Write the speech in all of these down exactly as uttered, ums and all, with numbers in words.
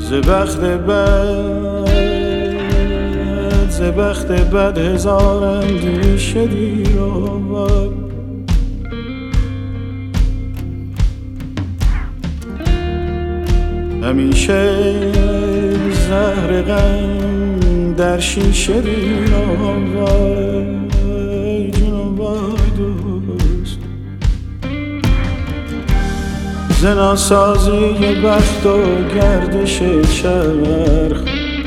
ز بخت بد ز بخت بد هزار اندیشه دیر آورد. همیشه زهر غم در شیشه دیر آورد. جنون وای دوست ز ناسازی بخت و گردش چرخ،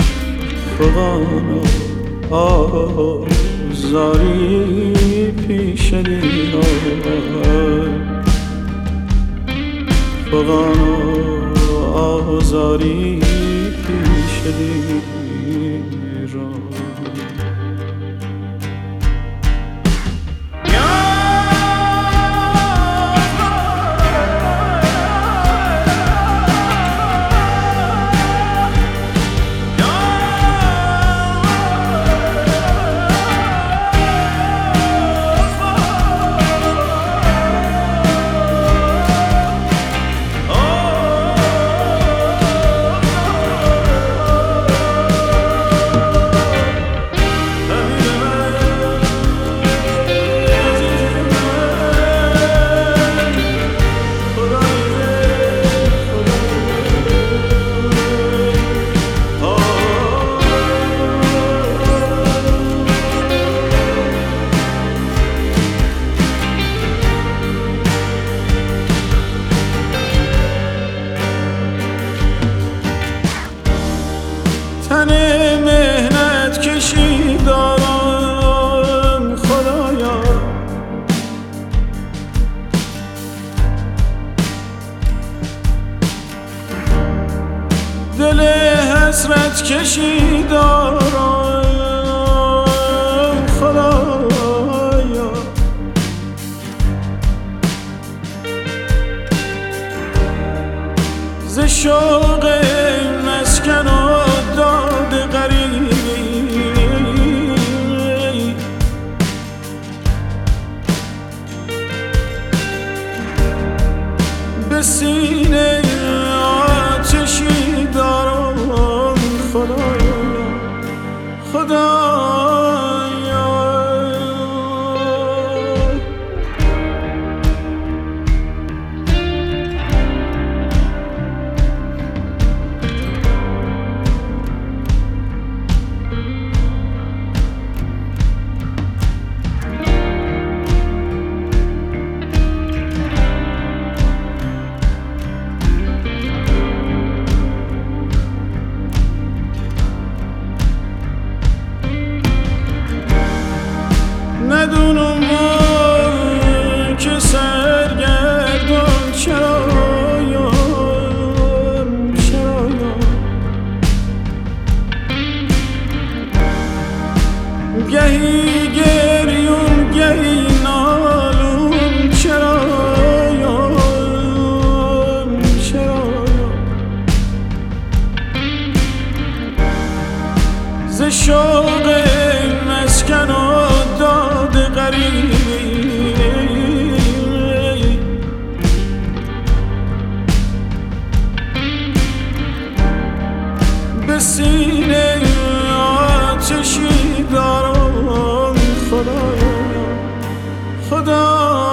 فغان و آزاری پیش دیر آورد. فغان و آزاری پیش دیر آورد. تن مهنت کشی دارم خدایا، دل حسرت کشی دارم خدایا. ز شوق مسکن و داد غریبی به سینه آتشی دارم خدایا خدایا. ندونم ما که سرگردان چرایم چرایم، گهی گریون گهی نالون چرایم چرایم. ز شوق مسکن و داد غریبی به سینه آتشی دارم خدایا خدایا.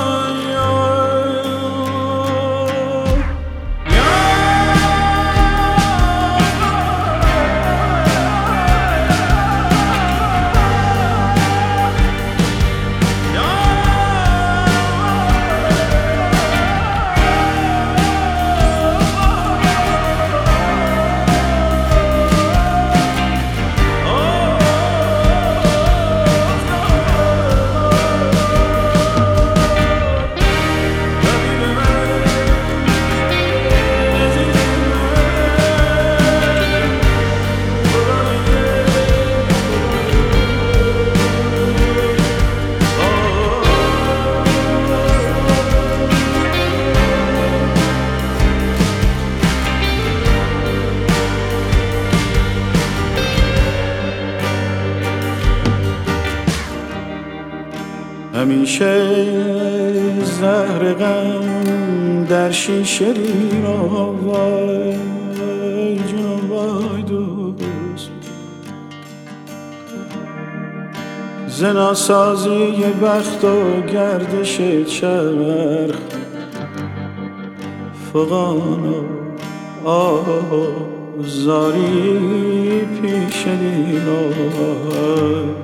همیشه زهر غم در شیشه دیر آورد. ز ناسازی بخت و گردش چرخ، فغان و آزاری پیش دیران.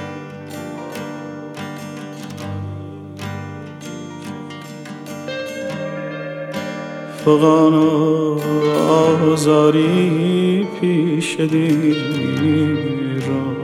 فغان و آزاری پیش دیران.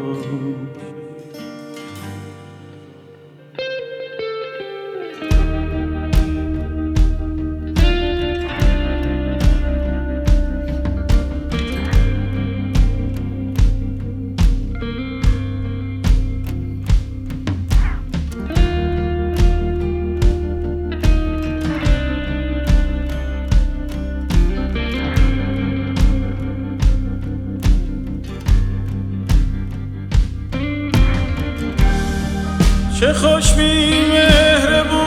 چه خوش بی مهربون